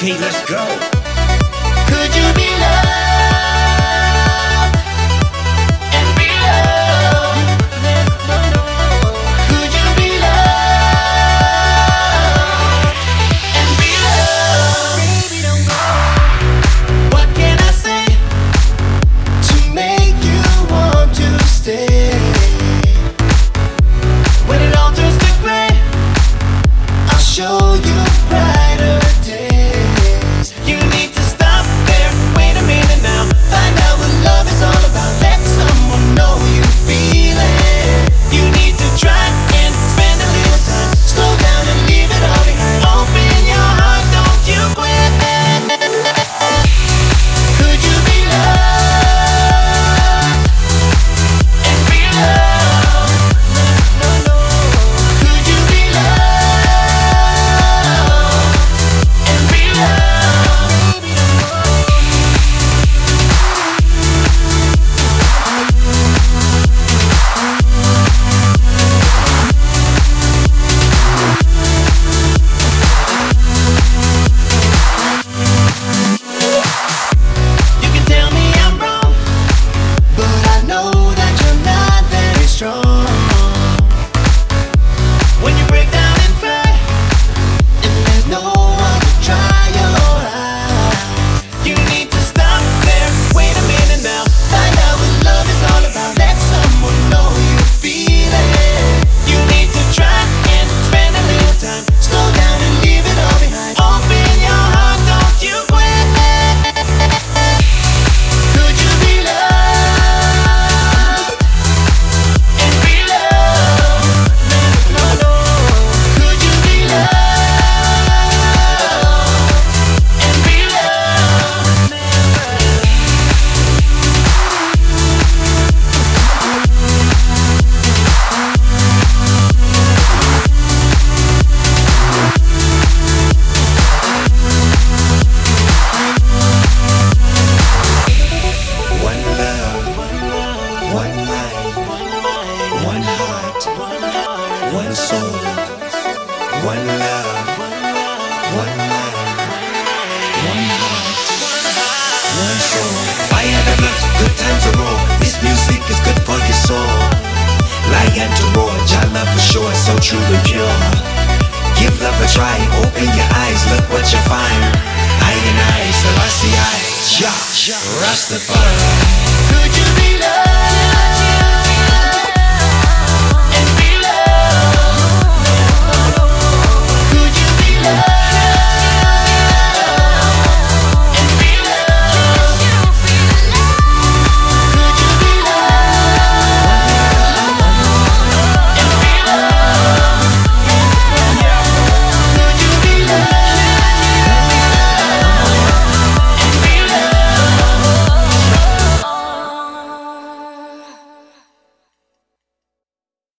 Okay, let's go. Could you be loved and be loved? Could you be loved and be loved? Baby, don't go. What can I say to make you want to stay? When it all turns to gray, I'll show you brighter days. You need to stop there, wait a minute now. Find out what love is all about. Let someone know you feel it. You need to try and spend a little time. Slow down and leave it all behind. Open your heart, don't you quit. Could you be loved and be loved? Could you be loved and be loved? You can tell me I'm wrong, but I know that you're not very strong. When you break down and cry, and there's no one to dry your eyes, you need to stop there. Wait a minute now. Find out what love is all about. Let someone know you feel it. You need to try and spend a little time. Slow down and leave it all behind. Open your heart, don't you quit. Could you be loved and be loved? Could you be loved and be loved? One love, one mind, one heart, one soul. One love, one mind, one heart, one soul. Fire the blood, good time to roll. This music is good for your soul. Lion to roar, Jah love for sure, so true and pure. Give love a try, open your eyes, look what you find. I and I, Selassie I, Jah, Rastafari. Could you be loved